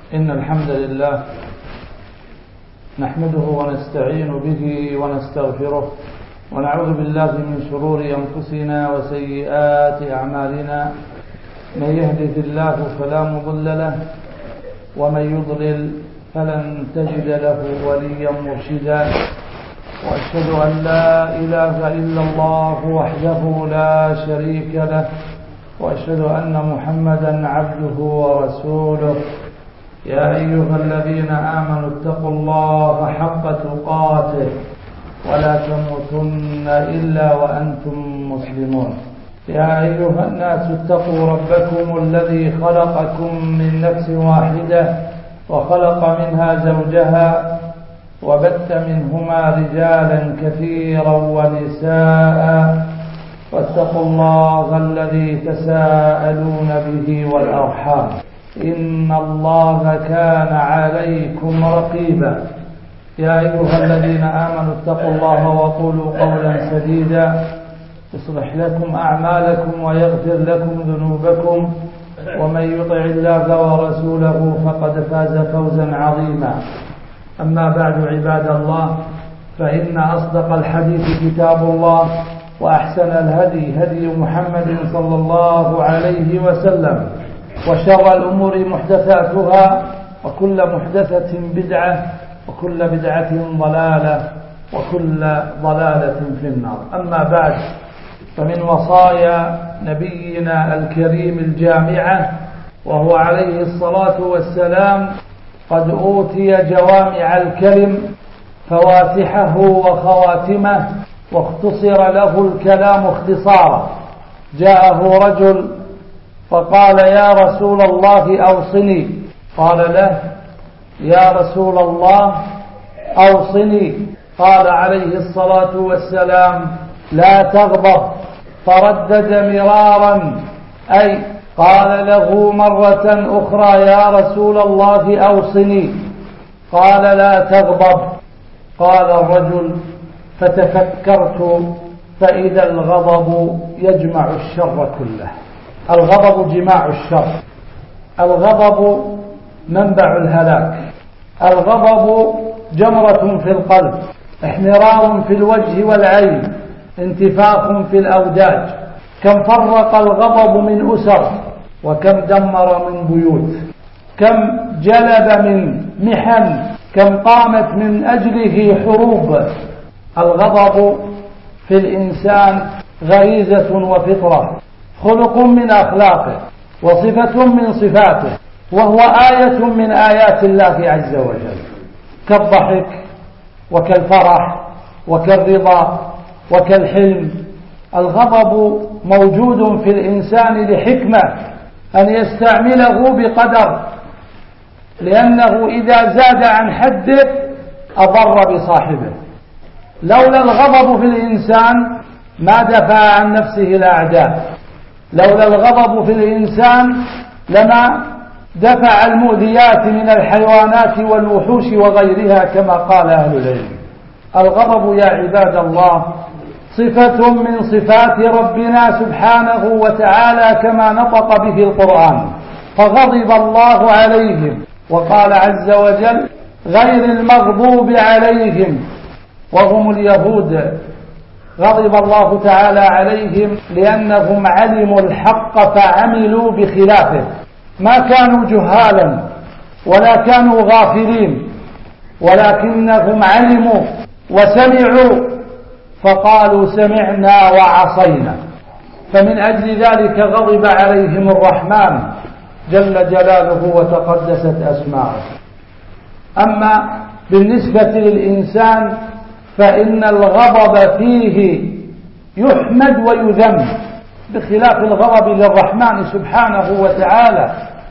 إن الحمد لله نحمده ونستعين به ونستغفره ونعوذ بالله من شرور أنفسنا وسيئات أعمالنا. من يهده الله فلا مضل له ومن يضلل فلن تجد له وليا مرشدا. وأشهد أن لا إله إلا الله وحده لا شريك له وأشهد أن محمدا عبده ورسوله. يا أيها الذين آمنوا اتقوا الله حق تقاته ولا تموتن إلا وأنتم مسلمون. يا أيها الناس اتقوا ربكم الذي خلقكم من نفس واحدة وخلق منها زوجها وبث منهما رجالا كثيرا ونساء واتقوا الله الذي تساءلون به والأرحام إن الله كان عليكم رقيبا. يا أيها الذين آمنوا اتقوا الله وقولوا قولا سديدا يصلح لكم أعمالكم ويغفر لكم ذنوبكم ومن يطع الله ورسوله فقد فاز فوزا عظيما. أما بعد عباد الله، فإن أصدق الحديث كتاب الله وأحسن الهدي هدي محمد صلى الله عليه وسلم وشر الأمور محدثاتها وكل محدثة بدعة وكل بدعة ضلالة وكل ضلالة في النار. أما بعد، فمن وصايا نبينا الكريم الجامعة وهو عليه الصلاة والسلام قد أوتي جوامع الكلم فواتحه وخواتمه واختصر له الكلام اختصارا. جاءه رجل فقال: يا رسول الله أوصني. قال له: يا رسول الله أوصني. قال عليه الصلاة والسلام: لا تغضب. فردد مرارا، أي قال له مرة أخرى: يا رسول الله أوصني. قال: لا تغضب. قال الرجل: فتفكرت فإذا الغضب يجمع الشر كله. الغضب جماع الشر، الغضب منبع الهلاك، الغضب جمرة في القلب، احمرار في الوجه والعين، انتفاخ في الأوداج. كم فرق الغضب من أسر، وكم دمر من بيوت، كم جلب من محن، كم قامت من أجله حروب. الغضب في الإنسان غريزة وفطرة، خلق من أخلاقه وصفة من صفاته، وهو آية من آيات الله عز وجل، كالضحك وكالفرح وكالرضا وكالحلم. الغضب موجود في الإنسان لحكمة أن يستعمله بقدر، لأنه إذا زاد عن حده أضر بصاحبه. لولا الغضب في الإنسان ما دفع عن نفسه الأعداء، لولا الغضب في الإنسان لما دفع المؤذيات من الحيوانات والوحوش وغيرها كما قال أهل العلم. الغضب يا عباد الله صفة من صفات ربنا سبحانه وتعالى كما نطق به القرآن. فغضب الله عليهم، وقال عز وجل: غير المغضوب عليهم، وهم اليهود. غضب الله تعالى عليهم لأنهم علموا الحق فعملوا بخلافه، ما كانوا جهالا ولا كانوا غافلين، ولكنهم علموا وسمعوا فقالوا سمعنا وعصينا. فمن أجل ذلك غضب عليهم الرحمن جل جلاله وتقدست أسماؤه. أما بالنسبة للإنسان فإن الغضب فيه يحمد ويذم، بخلاف الغضب للرحمن سبحانه وتعالى،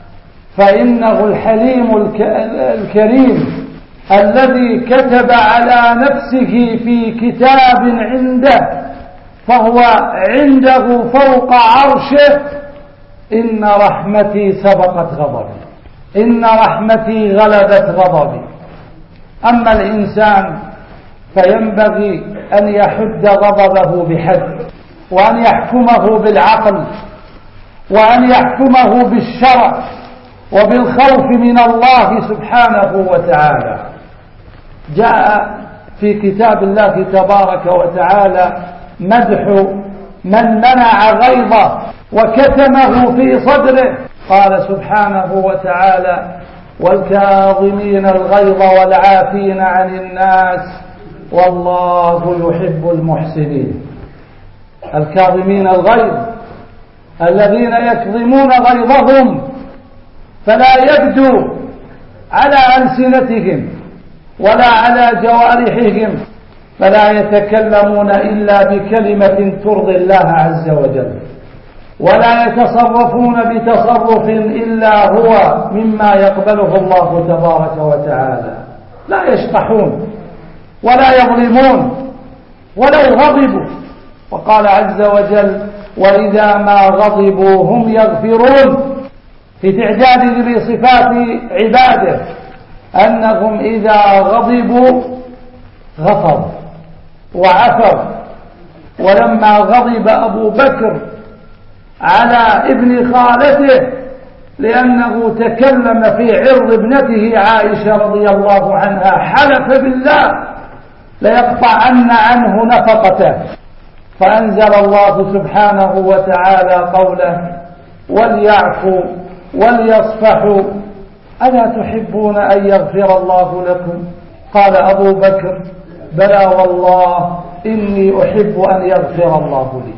فإنه الحليم الكريم الذي كتب على نفسه في كتاب عنده فهو عنده فوق عرشه: إن رحمتي سبقت غضبي، إن رحمتي غلبت غضبي. أما الإنسان فينبغي أن يحد غضبه بحد، وأن يحكمه بالعقل، وأن يحكمه بالشرع، وبالخوف من الله سبحانه وتعالى. جاء في كتاب الله تبارك وتعالى مدح من منع غيظه وكتمه في صدره. قال سبحانه وتعالى: والكاظمين الغيظ والعافين عن الناس والله يحب المحسنين. الكاظمين الغيظ الذين يكظمون غيظهم فلا يبدو على ألسنتهم ولا على جوارحهم، فلا يتكلمون إلا بكلمة ترضي الله عز وجل، ولا يتصرفون بتصرف إلا هو مما يقبله الله تبارك وتعالى. لا يشطحون ولا يظلمون ولو غضبوا. وقال عز وجل: وإذا ما غضبوا هم يغفرون، في تعداد بصفات عباده أنهم إذا غضبوا غفروا وعفوا. ولما غضب أبو بكر على ابن خالته لأنه تكلم في عرض ابنته عائشة رضي الله عنها، حلف بالله ليقطعن عنه نفقته، فأنزل الله سبحانه وتعالى قوله: وليعفوا وليصفحوا ألا تحبون أن يغفر الله لكم؟ قال أبو بكر: بلى والله إني أحب أن يغفر الله لي.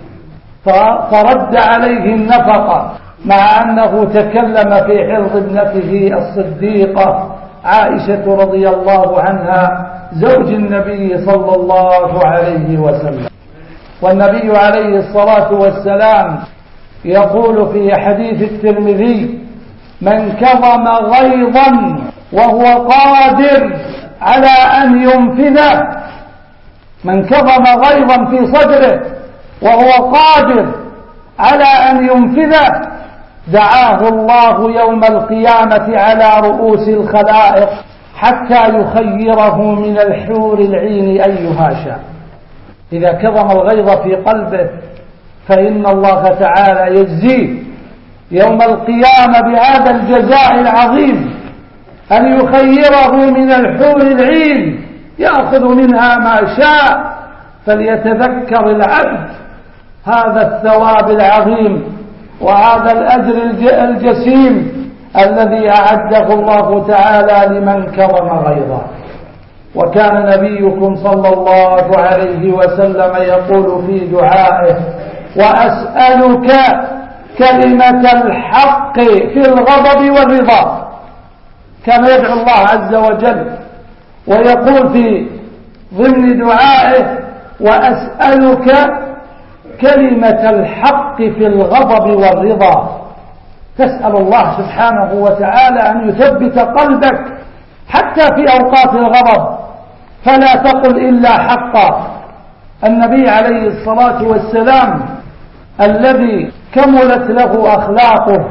فرد عليه النفقة، مع أنه تكلم في عرض ابنته الصديقة عائشة رضي الله عنها زوج النبي صلى الله عليه وسلم. والنبي عليه الصلاة والسلام يقول في حديث الترمذي: من كظم غيظا وهو قادر على أن ينفذه، من كظم غيظا في صدره وهو قادر على أن ينفذه دعاه الله يوم القيامة على رؤوس الخلائق حتى يخيره من الحور العين أيها شاء. إذا كظم الغيظ في قلبه فإن الله تعالى يجزيه يوم القيامة بهذا الجزاء العظيم، أن يخيره من الحور العين يأخذ منها ما شاء. فليتذكر العبد هذا الثواب العظيم وهذا الأجر الجسيم الذي أعده الله تعالى لمن كظم غيظه. وكان نبيكم صلى الله عليه وسلم يقول في دعائه: وأسألك كلمة الحق في الغضب والرضا. كان يدعو الله عز وجل ويقول في ضمن دعائه: وأسألك كلمة الحق في الغضب والرضا. تسأل الله سبحانه وتعالى أن يثبت قلبك حتى في أوقات الغضب، فلا تقل إلا حقا. النبي عليه الصلاة والسلام الذي كملت له أخلاقه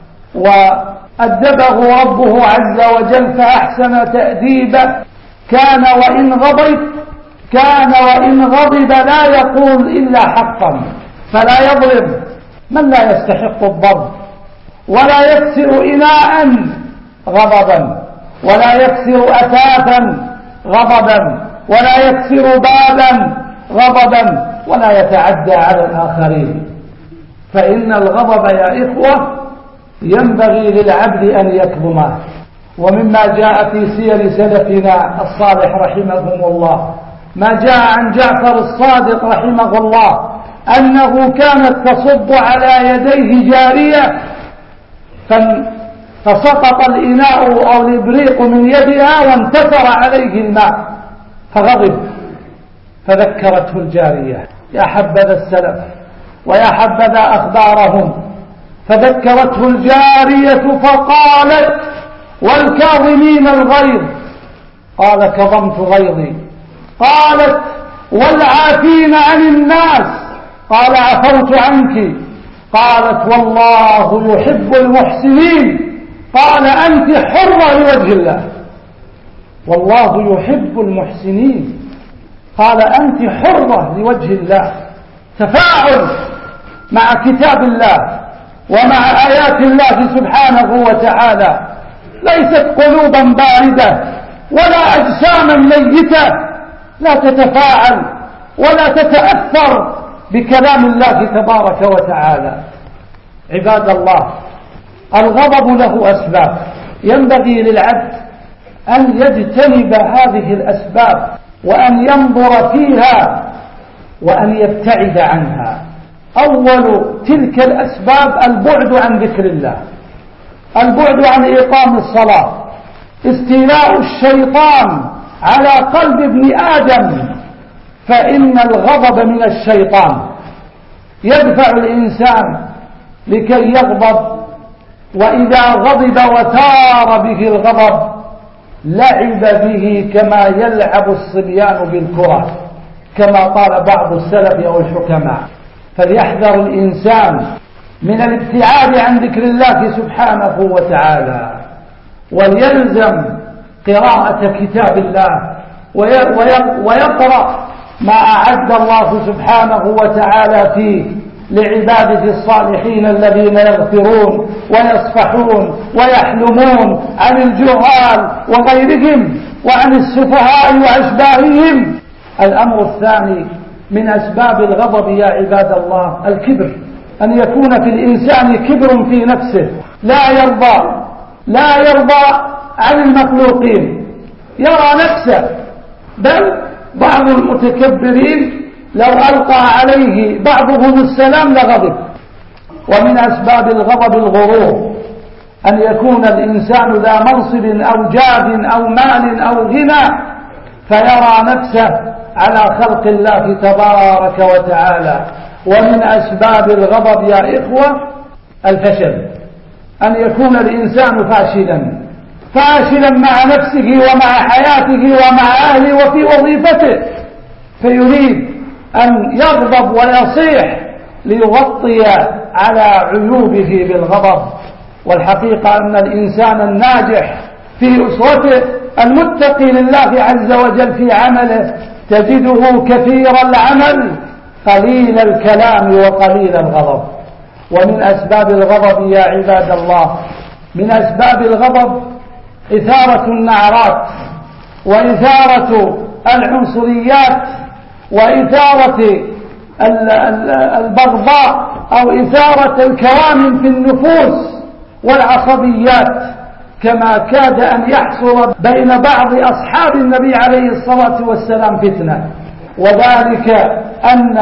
وأدبه ربه عز وجل فأحسن تأديبه، كان وإن غضب لا يقول إلا حقا، فلا يظلم من لا يستحق الضرب، ولا يكسر إناء غضبا، ولا يكسر أثاثا غضبا، ولا يكسر بابا غضبا، ولا يتعدى على الآخرين. فإن الغضب يا إخوة ينبغي للعبد أن يكظمه. ومما جاء في سير سلفنا الصالح رحمهم الله ما جاء عن جعفر الصادق رحمه الله أنه كانت تصب على يديه جارية فسقط الإناء أو الإبريق من يدها وانتثر عليه الماء، فغضب، فذكرته الجارية. يا حبذا السلف ويا حبذا أخبارهم. فذكرته الجارية فقالت: والكاظمين الغيظ. قال: كظمت غيظي. قالت: والعافين عن الناس. قال: عفوت عنك. قالت: والله يحب المحسنين. قال: أنت حرة لوجه الله. والله يحب المحسنين. قال: أنت حرة لوجه الله. تفاعل مع كتاب الله ومع آيات الله سبحانه وتعالى، ليست قلوبا باردة ولا أجساما ميتة لا تتفاعل ولا تتأثر بكلام الله تبارك وتعالى. عباد الله، الغضب له أسباب، ينبغي للعبد أن يجتنب هذه الأسباب وأن ينظر فيها وأن يبتعد عنها. أول تلك الأسباب البعد عن ذكر الله، البعد عن إقام الصلاة، استيلاء الشيطان على قلب ابن آدم، فإن الغضب من الشيطان يدفع الإنسان لكي يغضب، وإذا غضب وثار به الغضب لعب به كما يلعب الصبيان بالكرة، كما قال بعض السلف أو الحكماء. فليحذر الإنسان من الابتعاد عن ذكر الله سبحانه وتعالى، وليلزم قراءة كتاب الله ويقرأ ما أعد الله سبحانه وتعالى فيه لعباده الصالحين الذين يغفرون ويصفحون ويحلمون عن الجهال وغيرهم وعن السفهاء وأشباههم. الأمر الثاني من أسباب الغضب يا عباد الله الكبر، أن يكون في الإنسان كبر في نفسه، لا يرضى عن المخلوقين، يرى نفسه، بل بعض المتكبرين لو ألقى عليه بعضهم السلام لغضب. ومن أسباب الغضب الغرور، أن يكون الإنسان ذا منصب أو جاه أو مال أو غنى فيرى نفسه على خلق الله تبارك وتعالى. ومن أسباب الغضب يا إخوة الفشل، أن يكون الإنسان فاشلا مع نفسه ومع حياته ومع أهله وفي وظيفته، فيريد أن يغضب ويصيح ليغطي على عيوبه بالغضب. والحقيقة أن الإنسان الناجح في أسرته المتقي لله عز وجل في عمله تجده كثير العمل قليل الكلام وقليل الغضب. ومن أسباب الغضب يا عباد الله، من أسباب الغضب إثارة النعرات وإثارة العنصريات وإثارة البغضاء أو إثارة الكوامن في النفوس والعصبيات، كما كاد أن يحصل بين بعض أصحاب النبي عليه الصلاة والسلام فتنة. وذلك أن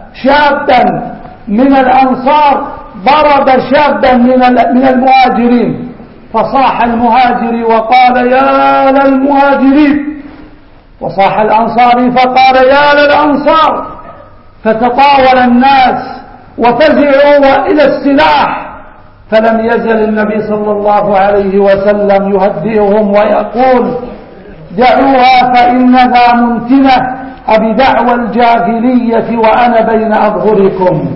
شابا من الأنصار ضرب شابا من المهاجرين، فصاح المهاجري وقال يا للمهاجرين، وصاح الأنصاري فقال يا للأنصار، فتطاول الناس وفزعوا إلى السلاح. فلم يزل النبي صلى الله عليه وسلم يهدئهم ويقول دعوها فإنها منتنة أبدعوى الجاهلية وأنا بين أظهركم.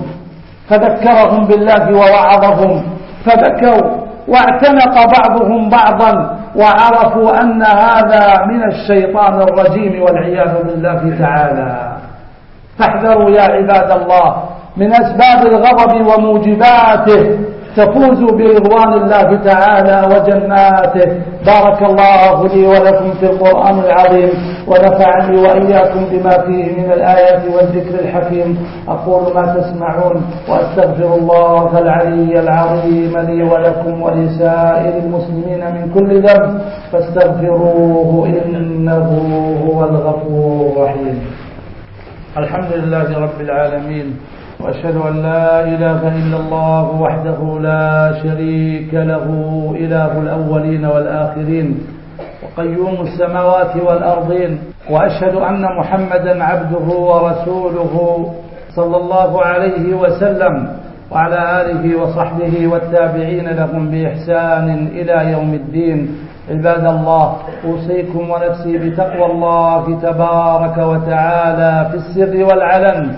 فذكرهم بالله ووعظهم فبكوا، واعتنق بعضهم بعضا وعرفوا أن هذا من الشيطان الرجيم والعياذ بالله تعالى. فاحذروا يا عباد الله من أسباب الغضب وموجباته، تفوزوا برضوان الله تعالى وجناته. بارك الله لي ولكم في القرآن العظيم، ونفعني وإياكم بما فيه من الآيات والذكر الحكيم. أقول ما تسمعون وأستغفر الله العلي العظيم لي ولكم ولسائر المسلمين من كل ذنب، فاستغفروه إنه هو الغفور الرحيم. الحمد لله رب العالمين، وأشهد أن لا إله إلا الله وحده لا شريك له، إله الأولين والآخرين وقيوم السماوات والأرضين. وأشهد أن محمدا عبده ورسوله صلى الله عليه وسلم، وعلى آله وصحبه والتابعين لهم بإحسان إلى يوم الدين. عباد الله، أوصيكم ونفسي بتقوى الله تبارك وتعالى في السر والعلن،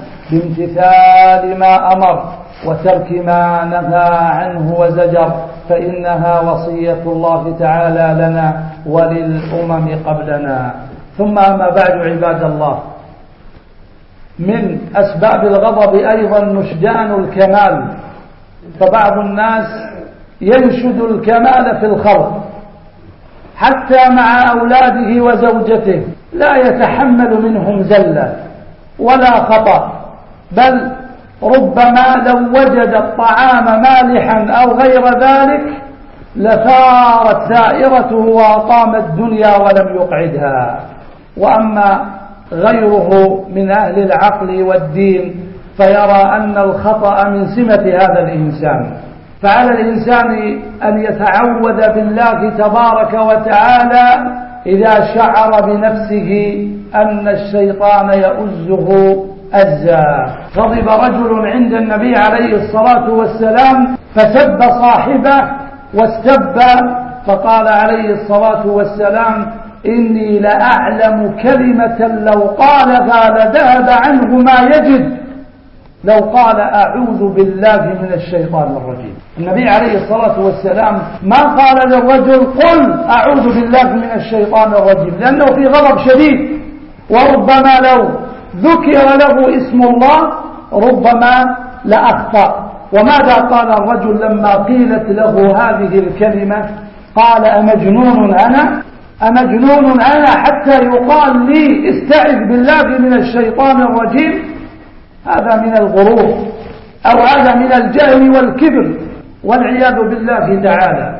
بامتثال ما أمر وترك ما نهى عنه وزجر، فإنها وصية الله تعالى لنا وللأمم قبلنا. ثم أما بعد عباد الله، من أسباب الغضب أيضا نشجان الكمال فبعض الناس ينشد الكمال في الخلق حتى مع أولاده وزوجته، لا يتحمل منهم زلة ولا خطأ، بل ربما لو وجد الطعام مالحا أو غير ذلك لثارت سائرته وأطام الدنيا ولم يقعدها. وأما غيره من أهل العقل والدين فيرى أن الخطأ من سمة هذا الإنسان، فعلى الإنسان أن يتعوذ بالله تبارك وتعالى إذا شعر بنفسه أن الشيطان يؤزه أزا. غضب رجل عند النبي عليه الصلاة والسلام فسب صاحبه واستب، فقال عليه الصلاة والسلام: إني لأعلم كلمة لو قالها لذهب عنه ما يجد، لو قال أعوذ بالله من الشيطان الرجيم. النبي عليه الصلاة والسلام ما قال للرجل قل أعوذ بالله من الشيطان الرجيم، لأنه في غضب شديد، وربما لو ذكر له اسم الله ربما لأخطأ. وماذا قال الرجل لما قيلت له هذه الكلمة؟ قال: أمجنون أنا حتى يقال لي استعذ بالله من الشيطان الرجيم؟ هذا من الغرور، أو هذا من الجهل والكبر والعياذ بالله تعالى.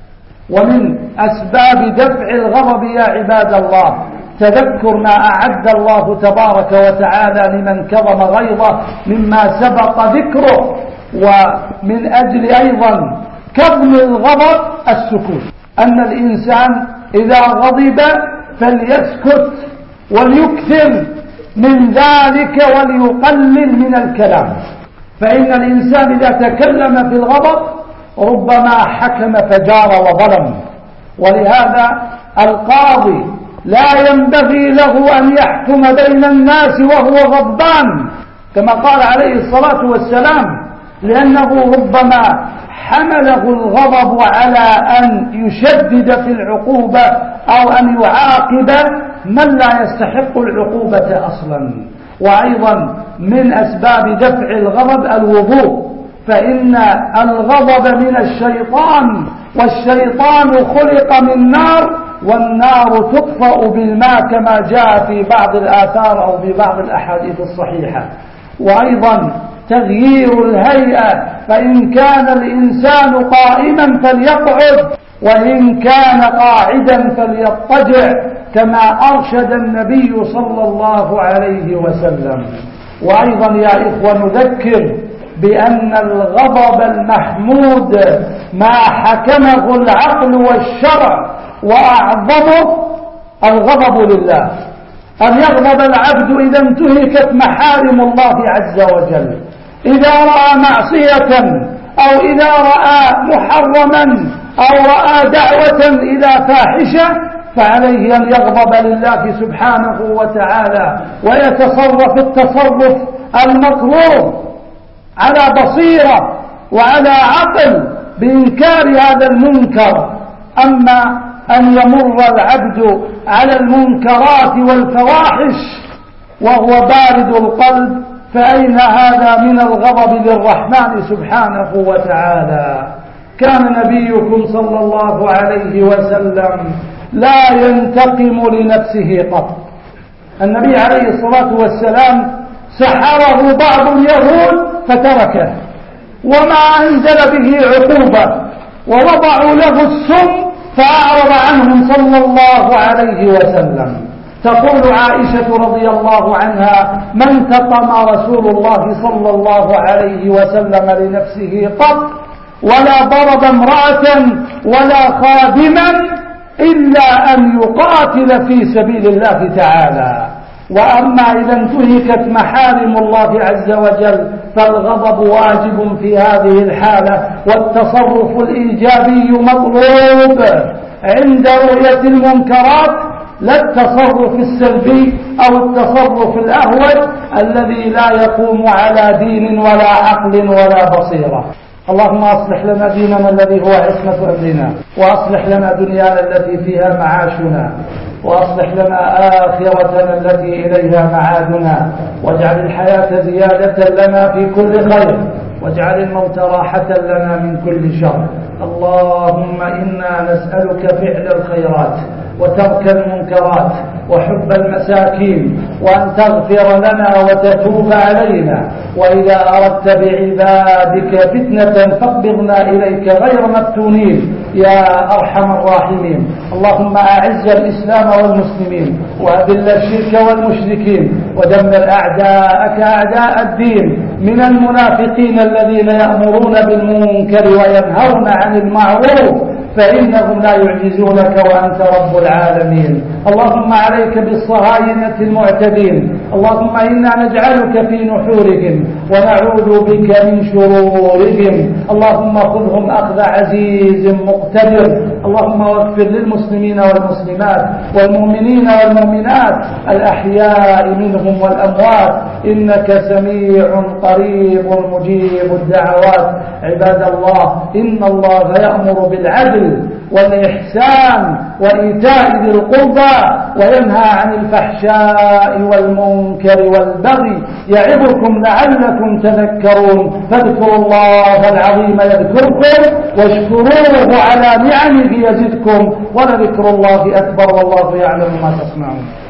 ومن أسباب دفع الغضب يا عباد الله تذكر ما أعد الله تبارك وتعالى لمن كظم غيظه مما سبق ذكره. ومن أجل أيضا كظم الغضب السكوت، أن الإنسان إذا غضب فليسكت وليكثر من ذلك وليقلل من الكلام، فإن الإنسان إذا تكلم في الغضب ربما حكم فجار وظلم. ولهذا القاضي لا ينبغي له أن يحكم بين الناس وهو غضبان كما قال عليه الصلاة والسلام، لأنه ربما حمله الغضب على أن يشدد في العقوبة أو أن يعاقب من لا يستحق العقوبة أصلا. وأيضا من أسباب دفع الغضب الوضوء، فإن الغضب من الشيطان، والشيطان خلق من نار، والنار تطفأ بالماء كما جاء في بعض الآثار أو في بعض الأحاديث الصحيحة. وأيضا تغيير الهيئة، فإن كان الإنسان قائما فليقعد، وإن كان قاعدا فليضطجع كما أرشد النبي صلى الله عليه وسلم. وأيضا يا إخوة نذكر بأن الغضب المحمود ما حكمه العقل والشرع، وأعظمه الغضب لله، أن يغضب العبد إذا انتهكت محارم الله عز وجل، إذا رأى معصية أو إذا رأى محرما أو رأى دعوة إلى فاحشة فعليه أن يغضب لله سبحانه وتعالى ويتصرف التصرف المطلوب على بصيرة وعلى عقل بإنكار هذا المنكر. أما أن يمر العبد على المنكرات والفواحش وهو بارد القلب فأين هذا من الغضب للرحمن سبحانه وتعالى؟ كان نبيكم صلى الله عليه وسلم لا ينتقم لنفسه قط. النبي عليه الصلاة والسلام سحره بعض اليهود فتركه وما أنزل به عقوبة، ووضعوا له السم فأعرض عنهم صلى الله عليه وسلم. تقول عائشة رضي الله عنها: ما انتقم رسول الله صلى الله عليه وسلم لنفسه قط، ولا ضرب امرأة ولا خادما إلا أن يقاتل في سبيل الله تعالى. وأما إذا انتهكت محارم الله عز وجل فالغضب واجب في هذه الحالة، والتصرف الإيجابي مطلوب عند رؤية المنكرات، لا التصرف السلبي أو التصرف الأهوج الذي لا يقوم على دين ولا عقل ولا بصيرة. اللهم أصلح لنا ديننا الذي هو عصمة أمرنا، وأصلح لنا دنيانا التي فيها معاشنا، وأصلح لنا آخرتنا التي إليها معادنا، واجعل الحياة زيادة لنا في كل خير، واجعل الموت راحة لنا من كل شر. اللهم إنا نسألك فعل الخيرات وترك المنكرات وحب المساكين، وأن تغفر لنا وتتوب علينا، وإذا أردت بعبادك فتنة فاقبضنا إليك غير مفتونين يا أرحم الراحمين. اللهم أعز الإسلام والمسلمين وأذل الشرك والمشركين ودمر أعداءك أعداء الدين من المنافقين الذين يأمرون بالمنكر وينهون عن المعروف، فإنهم لا يعجزونك وأنت رب العالمين. اللهم عليك بالصهاينة المعتدين، اللهم إنا نجعلك في نحورهم ونعوذ بك من شرورهم. اللهم خذهم أخذ عزيز مقتدر. اللهم واغفر للمسلمين والمسلمات والمؤمنين والمؤمنات الأحياء منهم والأموات، إنك سميع قريب مجيب الدعوات. عباد الله، إن الله يأمر بالعدل والإحسان وإيتاء ذي القربى وينهى عن الفحشاء والمنكر والبغي يعظكم لعلكم تذكرون. فاذكروا الله العظيم يذكركم واشكروه على نعمه يزدكم، ولذكر الله أكبر والله يعلم ما تصنعون.